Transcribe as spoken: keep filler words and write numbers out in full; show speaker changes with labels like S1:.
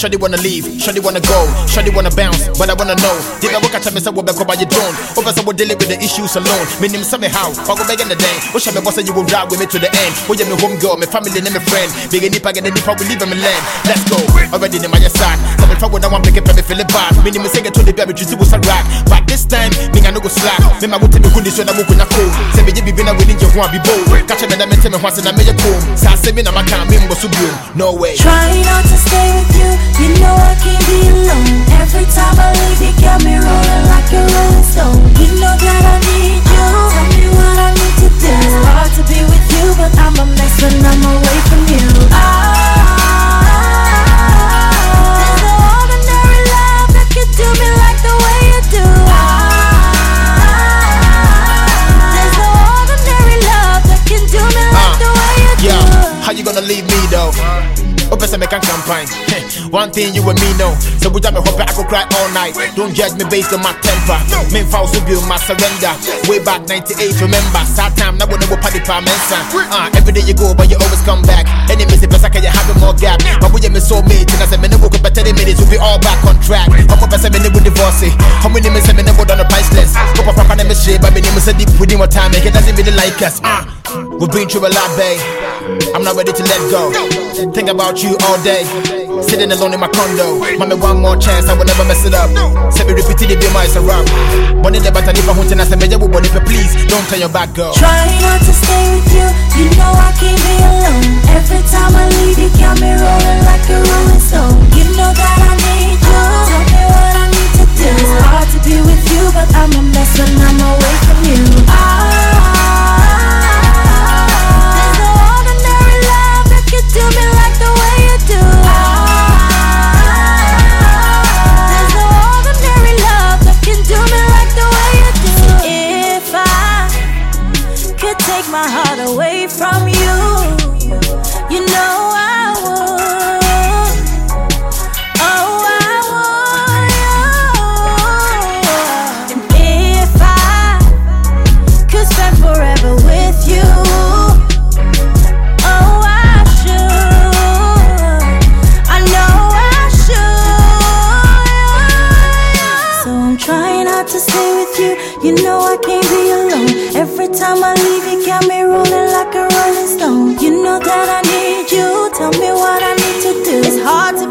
S1: Shawty wanna leave, shawty wanna go, shawty wanna bounce, but I wanna know. Did I work at me say we back by your drone? Over some dealing with the issues alone. Me name somehow, I go back in the day. What shall me boss you will ride with me to the end? Oh yeah, me home girl, my family and my friend. Big and nipper get the nipper, we leave him in land. Let's go. Already in my side. So if I would I want pick up me feel it bad. Me name say get to the baby, you see what's a rock. But this time, me I no go slack. Me my would take me good so I won't go cool. Say me you be been within your one be bold. Catch me that me tell me once and I make you cool. So I say me na my can't me must be no way.
S2: Try not to stay with you, you know I can't be alone. Every time I leave, you got me rolling like a rolling stone. You know that I need you. Tell me what I need to do. It's hard to be with you, but I'm a mess when I'm away from you. Ah, there's no ordinary love that can do me like the way you do. Ah, there's no ordinary love that can do me like uh, the way you do.
S1: Yeah, how you gonna leave me though? Open some make a campaign. One thing you and me know. So we jam me hope I go cry all night. Don't judge me based on my temper. Main files will be my surrender. Way back ninety-eight, remember. Sad time, now when I go party for mensa. Ah, every day you go, but you always come back. Enemies, if I can you have more gap. But we me so made, and I said, man, woke up at thirty minutes, we'll be all back on track. I'm up at seven with divorce. How many men say me never done a priceless? Hope I pop on them shit, but my name is a deep within more time. It doesn't really like us. Ah, we've been through a lot, babe. I'm not ready to let go. Think about you all day. Sitting alone in my condo. Mommy, one more chance, I will never mess it up. Say me repeat it, be my rap. But in the battle, if I want to say me, but if you please, don't turn your back, girl.
S2: Try not to stay with you, you know I can't be alone. Every time I leave, you got me rolling like a rolling stone. You know that I need you. Tell me what I need to do. It's hard to be with you, but I'm a mess when I'm away from you. Ah, do me like the way you do. Ah, there's no ordinary love that can do me like the way you do. If I could take my heart away from you, you know I would. Oh, I would. And if I could spend forever with you, to stay with you, you know I can't be alone. Every time I leave, you got me rolling like a rolling stone. You know that I need you. Tell me what I need to do. It's hard to